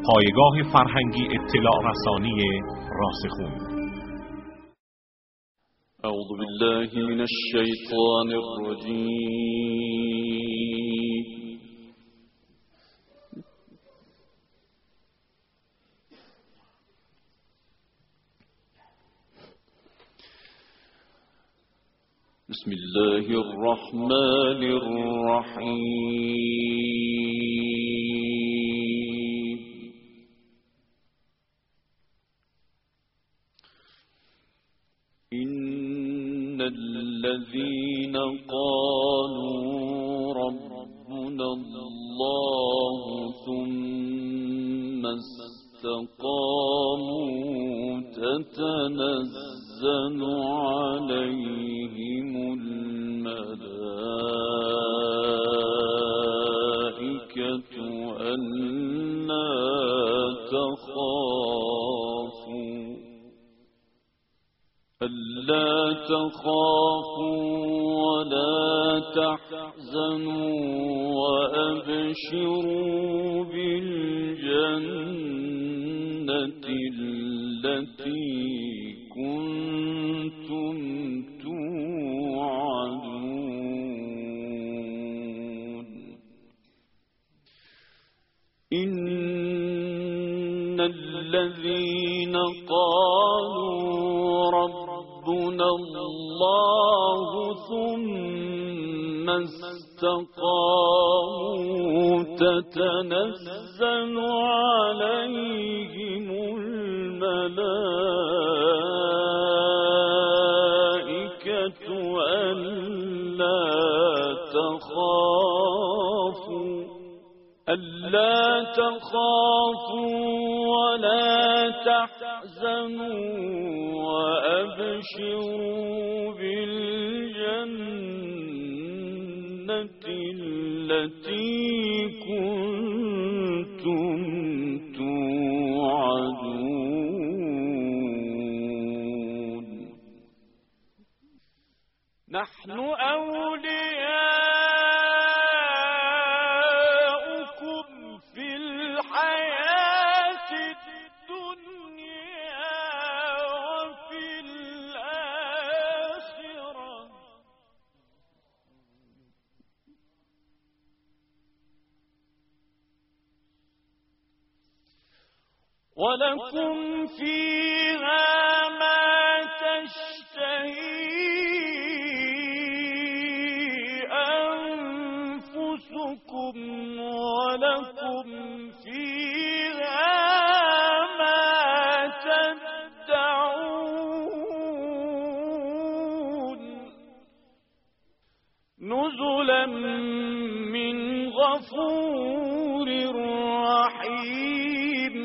پایگاه فرهنگی اطلاع رسانی راسخون. اعوذ بالله من الشیطان الرجیم. بسم الله الرحمن الرحیم. إن الذين قالوا ربنا الله ثم استقاموا تتنزل عليهم الملائكة ألا تخافوا ولا تحزنوا وأبشروا بالجنة التي كنتم توعدون. إن الذين قالوا ربنا الله ثم استقاموا تتنزل عليهم الملائكة ألا تخافوا ولا تحزنوا وأبشروا بالجنة التي كنتم توعدون. نحن أولياؤكم في الحياة الدنيا وفي الآخرة ولكم فيها ما تشتهي أنفسكم ولكم فيها ما تدعون. نزلا من غفور رحيم.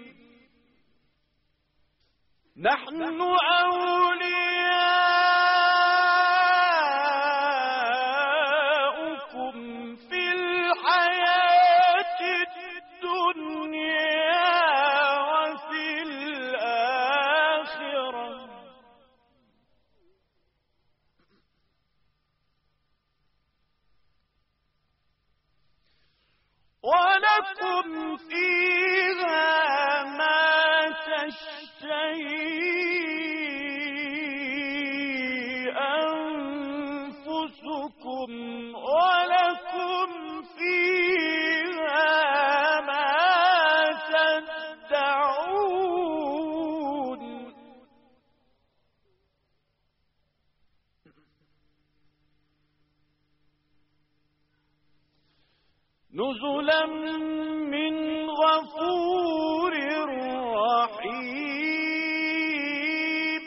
نحن أولياؤكم في الحياة الدنيا وفي الآخرة ولكم فيها ما تشتهي أنفسكم ولكم فيها ما تدعون. نزلا من غفور رحيم.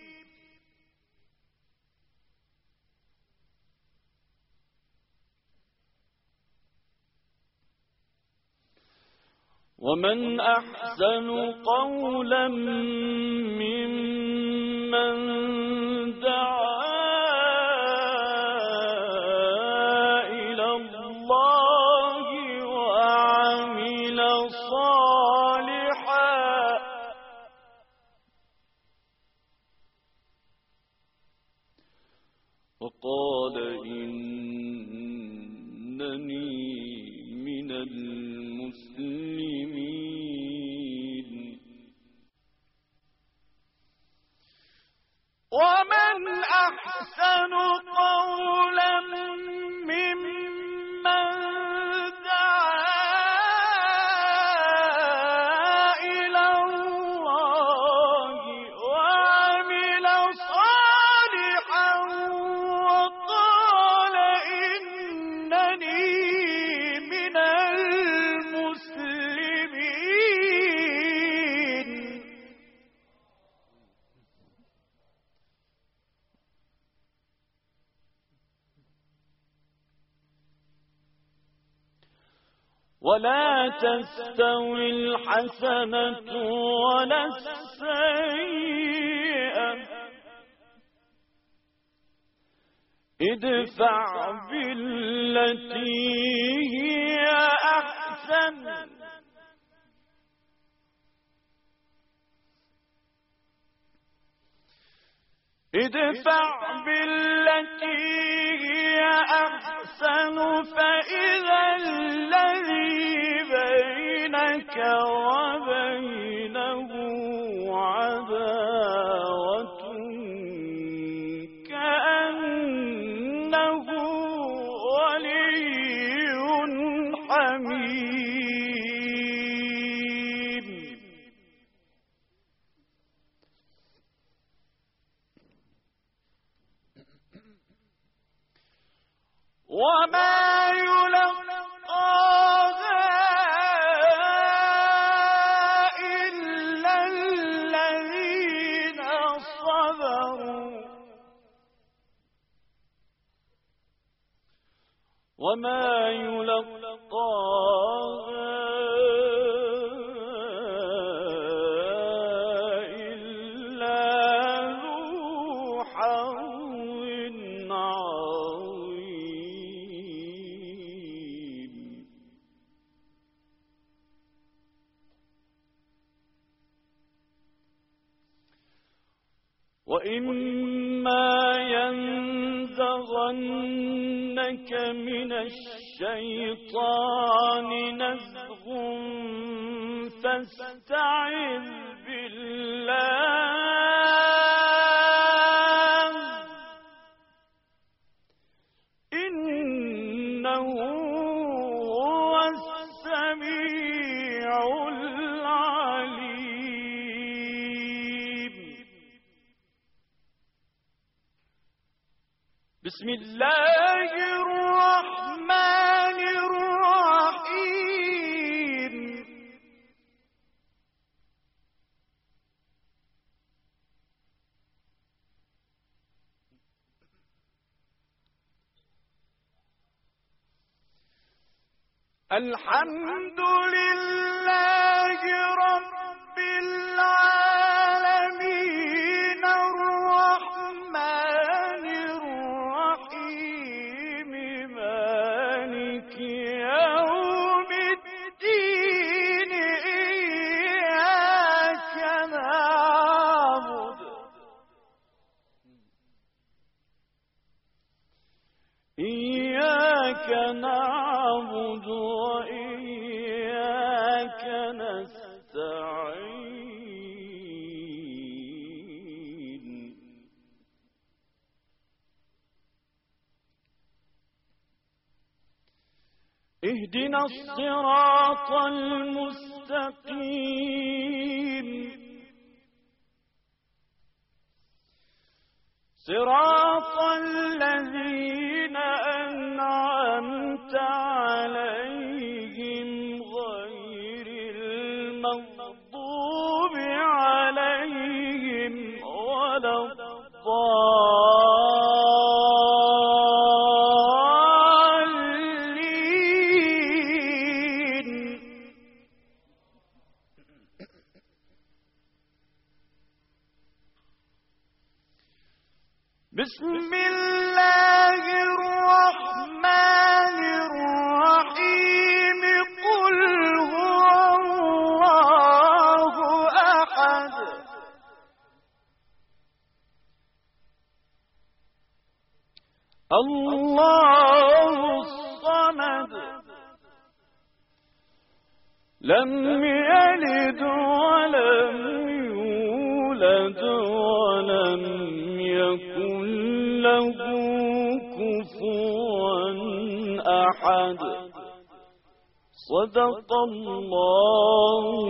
ومن أحسن قولا ممن دعا إلى الله وعمل صالحا وقال إنني من المسلمين. أحسن قولا ممن دعا إلى الله وعمل صالحا وقال إنني من المسلمين. ولا تستوي الحسنة ولا السيئة ادفع بالتي هي أحسن فإذا الذي بينك وبينه عداوة كأنه ولي حميم. وما يلقاها إلا الذين صبروا وما يلقاها إلا ذو حظ عظيم. وإما ينزغنك من الشيطان نزغ فاستعذ بالله إنه هو السميع العليم. بسم الله الرحمن الرحيم. الحمد لله رب العالمين الرحمن الرحيم مالك يوم الدين إياك نعبد وإياك نستعين. اهدنا الصراط المستقيم صراط الذين أنعمت عليهم غير المغضوب عليهم ولا الضالين. بسم الله الرحمن الرحيم. قل هو الله أحد الله الصمد لم يلد ولم يولد ولم يكن له كفوا أحد. صدق الله